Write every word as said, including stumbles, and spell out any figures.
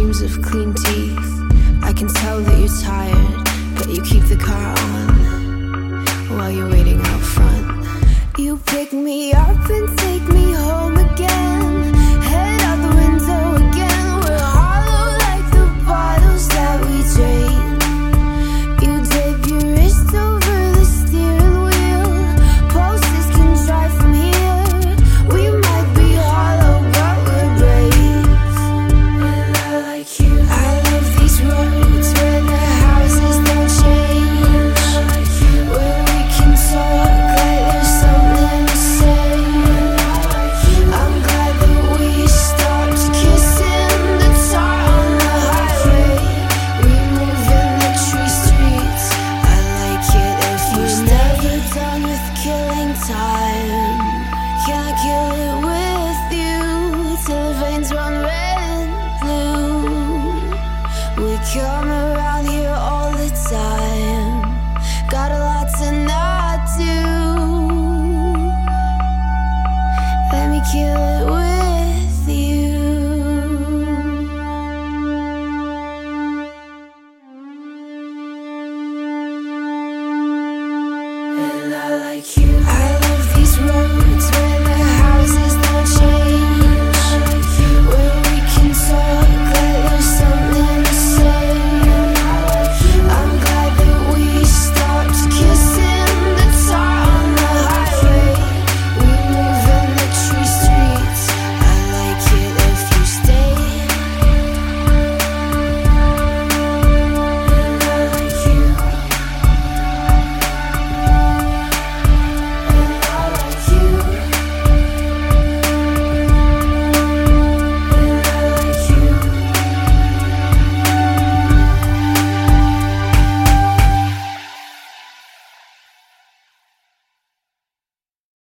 dreams of clean teeth. I can tell that you're tired, but you keep the car on while you're waiting out front. You pick me up and take me home again. Head out the window again. We're hollow like the bottles that we drain. You dip your wrist over the steering wheel. Pulses can drive from here. We might be hollow, but we're brave. And I like you. I love these roads where the houses don't change. I like you. Where we can talk like there's something to say. I like you. I'm glad that we stopped kissing the tar on the highway. We move in the tree streets. I like it if you stay. Never done with killing time. Can't kill it with you till the veins run red and blue. We come